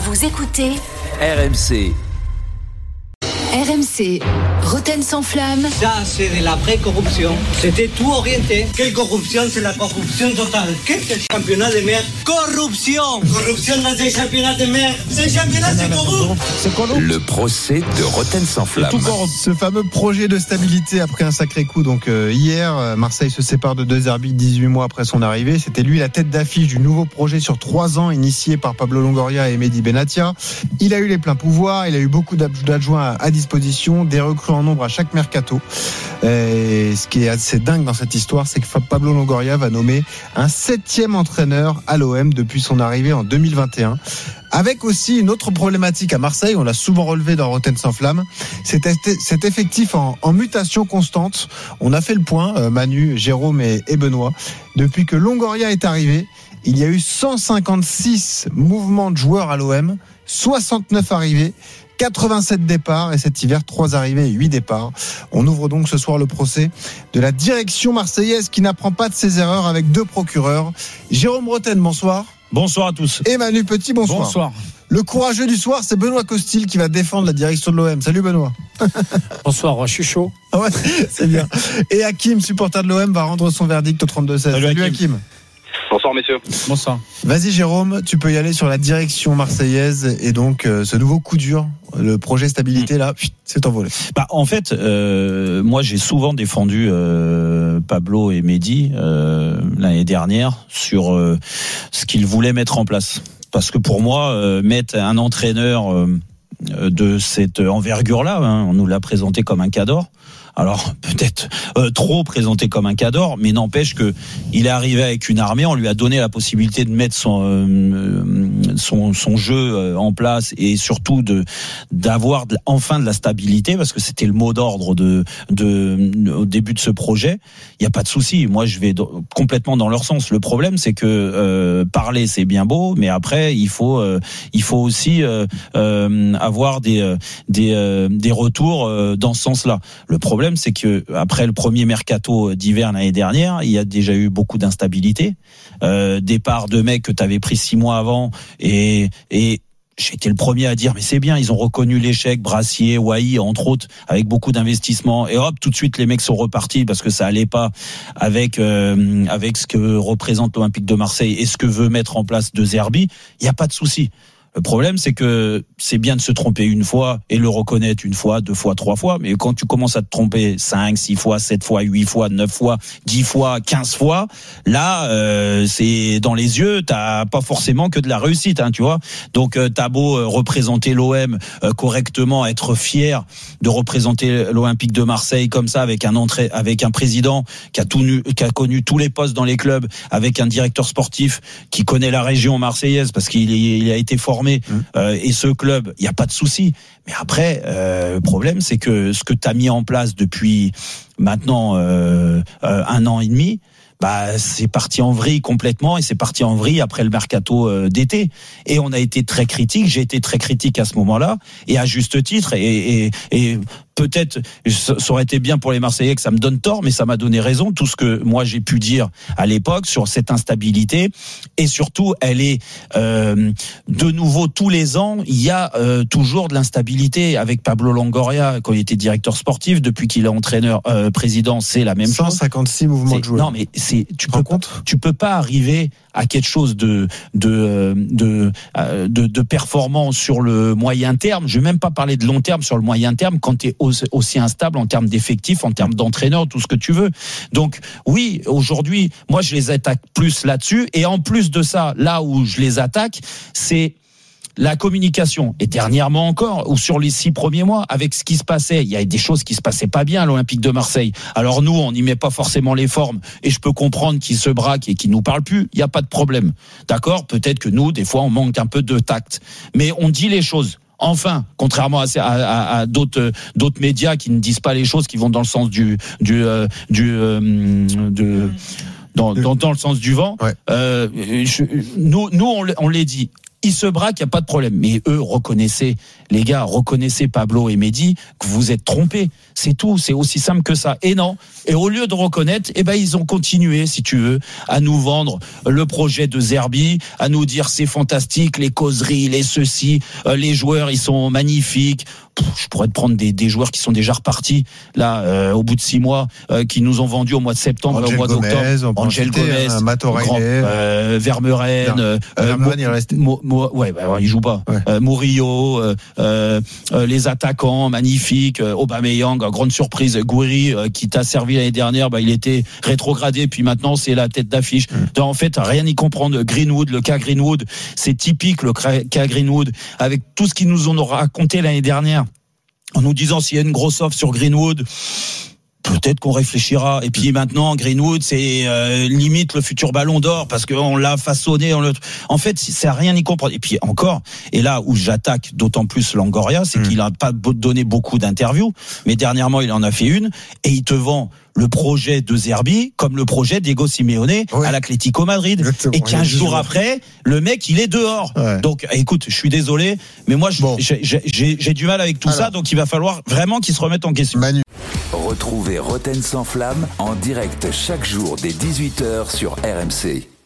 Vous écoutez RMC. RMC, Roten sans flamme. Ça, c'est de la vraie corruption. C'était tout orienté. Quelle corruption? C'est la corruption totale. Qu'est-ce que le championnat de mer? Corruption! Corruption dans les championnats de mer. Ces championnats, c'est corruption. Le procès de Roten sans flamme. Ce fameux projet de stabilité a pris un sacré coup. Donc hier, Marseille se sépare de deux arbitres 18 mois après son arrivée. C'était lui la tête d'affiche du nouveau projet sur 3 ans initié par Pablo Longoria et Mehdi Benatia. Il a eu les pleins pouvoirs, il a eu beaucoup d'adjoints à disposition, des recrues en nombre à chaque mercato. Et ce qui est assez dingue dans cette histoire, c'est que Pablo Longoria va nommer un 7e entraîneur à l'OM depuis son arrivée en 2021. Avec aussi une autre problématique à Marseille, on l'a souvent relevé dans Roten sans flamme, cet effectif en mutation constante. On a fait le point, Manu, Jérôme et Benoît. Depuis que Longoria est arrivé, il y a eu 156 mouvements de joueurs à l'OM, 69 arrivées, 87 départs et cet hiver 3 arrivées et 8 départs. On ouvre donc ce soir le procès de la direction marseillaise qui n'apprend pas de ses erreurs avec 2 procureurs. Jérôme Roten, bonsoir. Bonsoir à tous. Et Manu Petit, bonsoir. Bonsoir. Le courageux du soir, c'est Benoît Costil qui va défendre la direction de l'OM. Salut Benoît. Bonsoir, je suis chaud. Ouais, c'est bien. Et Hakim, supporter de l'OM, va rendre son verdict au 32-16. Salut Hakim. Bonsoir messieurs. Bonsoir. Vas-y Jérôme, tu peux y aller sur la direction marseillaise et donc ce nouveau coup dur, le projet stabilité là, c'est envolé. En fait, moi j'ai souvent défendu Pablo et Mehdi l'année dernière sur ce qu'ils voulaient mettre en place. Parce que pour moi, mettre un entraîneur de cette envergure-là, on nous l'a présenté comme un cador. Alors peut-être trop présenté comme un cador, mais n'empêche que il est arrivé avec une armée, on lui a donné la possibilité de mettre son jeu en place et surtout d'avoir enfin de la stabilité, parce que c'était le mot d'ordre au début de ce projet. Il y a pas de souci, moi je vais complètement dans leur sens. Le problème c'est que parler c'est bien beau, mais après il faut aussi avoir des retours dans ce sens-là. Le problème, c'est que après le premier mercato d'hiver l'année dernière, il y a déjà eu beaucoup d'instabilité, départ de mecs que tu avais pris 6 mois avant, et j'étais le premier à dire mais c'est bien, ils ont reconnu l'échec, Brassier, Wai entre autres, avec beaucoup d'investissements, et hop, tout de suite les mecs sont repartis parce que ça allait pas avec ce que représente l'Olympique de Marseille et ce que veut mettre en place De Zerbi. Il y a pas de souci. Le problème, c'est que c'est bien de se tromper une fois et le reconnaître 1 fois, 2 fois, 3 fois. Mais quand tu commences à te tromper 5, 6 fois, 7 fois, 8 fois, 9 fois, 10 fois, 15 fois, là, c'est dans les yeux, t'as pas forcément que de la réussite, tu vois. Donc, t'as beau représenter l'OM correctement, être fier de représenter l'Olympique de Marseille comme ça, avec un président qui a connu tous les postes dans les clubs, avec un directeur sportif qui connaît la région marseillaise parce qu'il a été formé. Et ce club, il n'y a pas de souci. Mais après, le problème, c'est que ce que tu as mis en place depuis maintenant 1 an et demi, c'est parti en vrille complètement, et c'est parti en vrille après le mercato d'été. Et on a été très critique, j'ai été très critique à ce moment-là, et à juste titre, et peut-être ça aurait été bien pour les Marseillais que ça me donne tort, mais ça m'a donné raison. Tout ce que moi j'ai pu dire à l'époque sur cette instabilité, et surtout elle est de nouveau tous les ans, il y a toujours de l'instabilité. Avec Pablo Longoria quand il était directeur sportif, depuis qu'il est entraîneur président, c'est la même 156 mouvements de joueurs. Non mais tu peux pas arriver à quelque chose de performant sur le moyen terme. Je vais même pas parler de long terme, sur le moyen terme, quand tu es aussi instable en termes d'effectifs, en termes d'entraîneurs, tout ce que tu veux. Donc oui, aujourd'hui, moi je les attaque plus là-dessus, et en plus de ça, là où je les attaque, c'est la communication. Et dernièrement encore, ou sur les 6 premiers mois, avec ce qui se passait, il y a des choses qui se passaient pas bien à l'Olympique de Marseille. Alors nous, on n'y met pas forcément les formes, et je peux comprendre qu'ils se braquent et qu'ils nous parlent plus, il n'y a pas de problème. D'accord ? Peut-être que nous, des fois, on manque un peu de tact. Mais on dit les choses. Enfin, contrairement à d'autres médias qui ne disent pas les choses, qui vont dans le sens dans le sens du vent. Ouais. Nous on les dit. ils se braquent, il n'y a pas de problème. Mais eux, reconnaissez Pablo et Mehdi que vous êtes trompés. C'est tout, c'est aussi simple que ça. Et non. Et au lieu de reconnaître, ils ont continué, si tu veux, à nous vendre le projet de Zerbi, à nous dire c'est fantastique, les causeries, les ceci, les joueurs, ils sont magnifiques. Je pourrais te prendre des joueurs qui sont déjà repartis là au bout de 6 mois, qui nous ont vendus au mois de septembre, au mois d'octobre. Angel Gomez, Vermeuren, il joue pas. Ouais. Murillo, les attaquants magnifiques, Aubameyang, grande surprise, Gouiri qui t'a servi l'année dernière, il était rétrogradé, puis maintenant c'est la tête d'affiche. Donc, en fait, rien y comprendre. Greenwood, le cas Greenwood, c'est typique le cas Greenwood, avec tout ce qu'ils nous ont raconté l'année dernière, en nous disant s'il y a une grosse offre sur Greenwood, peut-être qu'on réfléchira. Et puis maintenant, Greenwood, c'est limite le futur ballon d'or parce qu'on l'a façonné. En fait, c'est à rien y comprendre. Et puis encore, et là où j'attaque d'autant plus Longoria, c'est qu'il n'a pas donné beaucoup d'interviews, mais dernièrement, il en a fait une, et il te vend le projet de Zerbi comme le projet Diego Simeone à l'Atlético Madrid. Exactement. Et 15 jours après, le mec, il est dehors. Ouais. Donc, écoute, je suis désolé, mais moi, j'ai du mal avec tout ça, donc il va falloir vraiment qu'il se remette en question. Manu. Retrouvez Rotten sans flamme en direct chaque jour dès 18h sur RMC.